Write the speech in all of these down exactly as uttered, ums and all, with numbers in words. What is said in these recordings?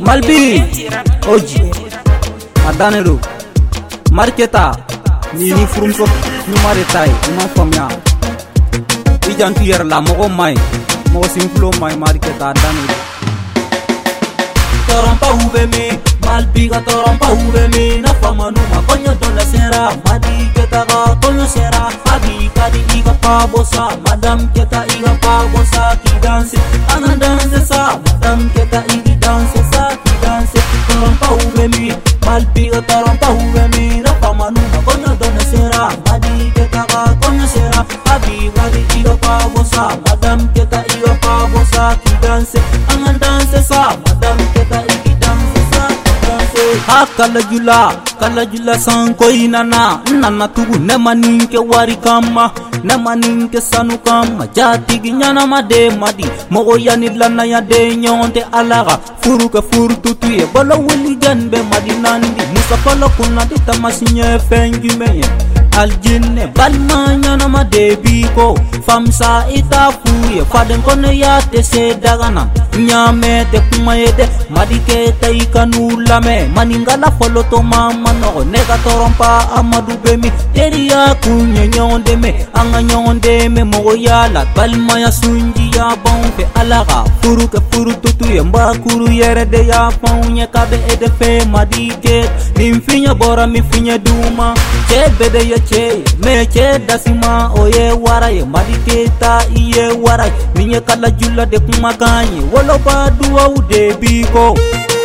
Malbi Oji Adanero Marketa ni ni frumso ni maretai ma famia ijan tu yer la mo mai mo simplo mai marketa Adanero Torompa ubemi Malbi ga torompa ubemi na famanu ma konyo dona sera madi keta ga konyo sera abi kadi iga pa bosa madam keta iga pa bosa ki dance ana dance sa madam keta igi dance sa ki dance torompa ubemi Malbi ga torompa ubemi na famanu ma konyo dona sera madi keta ga konyo sera abi kadi iga pa bosa madam keta iga pa bosa ki dance ana dance sa madam keta igi dance sa ha kala jula kala jula sanko inana nana tugu ne maninke wari kama ne maninke sanu kama jati ginyana made madi mogo yani lana ya de nyonte alaga furu ka furu tutu ye bolo wuli janbe madi nandi musa pala kuna de tamasinye fengi meye aljinne balmanya na made biko famsa itafuye faden kone ya te se dagana nyame te kumayede madi ke taikanula me maningala foloto mama no nega torompa amadu bemi teria kunye nyonde me anga nyonde me mogo yala balma ya sunji ya bonfe alaga furu ke furu tutu ye mba kuru yere de ya paunye kabe ede fe madike nimfinya bora mifinya duma chebe de ya che me che dasima oye wara ye madike ta iye wara minye kala jula de kumakanye wolo ba duwa ude biko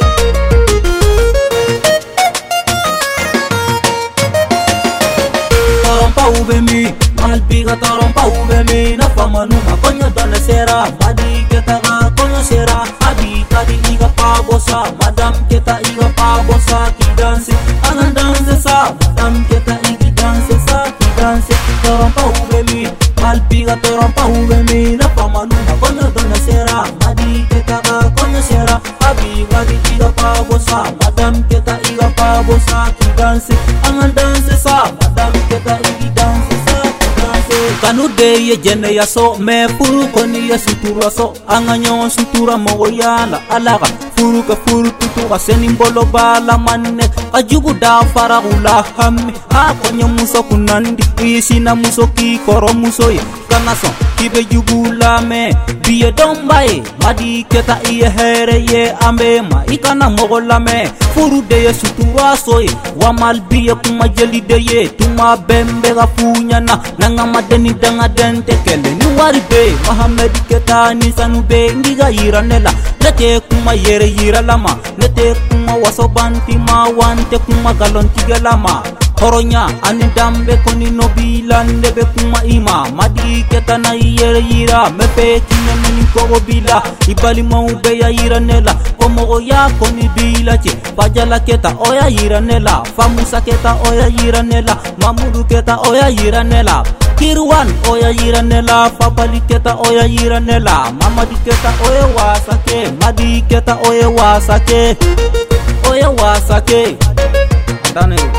Torompa ubemi Malbi ga torompa ubemi na famanu ma konyo dona sera madi keta ga konyo sera abi kadi iga pa bosa madam keta iga pa bosa ki dance ana dance sa madam keta igi dance sa ki dance torompa ubemi Malbi ga torompa ubemi na famanu ma konyo dona sera madi keta ga konyo sera abi kadi iga pa bosa madam keta iga pa bosa ki dance ana dance sa madam keta igi dance sa kanu de ye jene ya so me furu koni ya sutura so anganyo sutura mo yala alaga furu ka furu tutu aseni mbolo bala manne ajugu da faragula hammi ha konyo muso kunandi isi na muso ki koro muso ye kana so kibe jugula me biye dombaye madi keta iye here ye ambe ma ikana mogola me furu de ye sutura so ye wa malbiye kuma jeli de ye tuma bembe ga funyana nanga madeni danga dente kele ni wari be Mohamed keta ni sanu be ngiga yiranela lete kuma yere yira lama lete kuma waso banti ma wante kuma galon tigalama horonya ani dambe koni nobila ndebe kuma ima madi keta na yere yira mepe kine meni kogo bila ibali maube ya yiranela omogo ya koni bila che bajala keta oya yiranela famusa keta oya yiranela mamudu keta oya yiranela Kirwan oya yiranela fabali keta oya yiranela mamadi keta oya wasake madi keta oya wasake oya wasake Adanero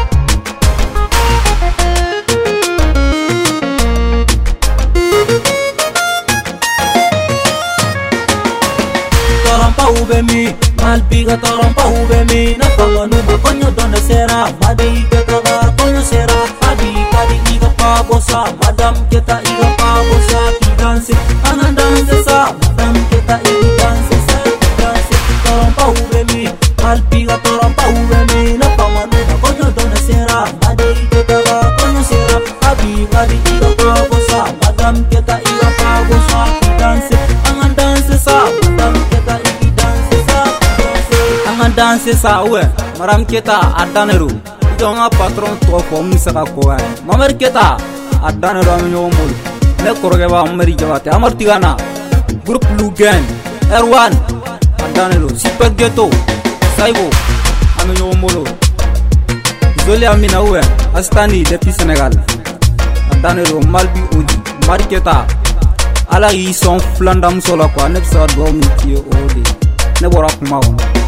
Torompa ubemi Malbi ga torompa ubemi na famanu ma konyo dona sera madi keta ga konyo sera abi kadi iga pa bosa madam keta iga pa bosa ki dance ana dance sa madam keta iga dance sa ki dance torompa ubemi Malbi ga torompa ubemi na famanu ma konyo dona sera madi keta ga konyo sera abi kadi iga pa bosa madam keta iga pa bosa ki dance ana dance sa madam keta iga dance sa ana dance sa we maram keta Adanero jonga patron to ko misaka ko ay mamer keta Adanero amyo mul ne korge ba amari jawate amar tigana group lugen R one Adanero super ghetto saibo amyo mulu zoli amina we astani depuis Sénégal Adanero Malbi Oji marketa ala yi son flandam sola ko ne sa do mi ti ode ne bora kuma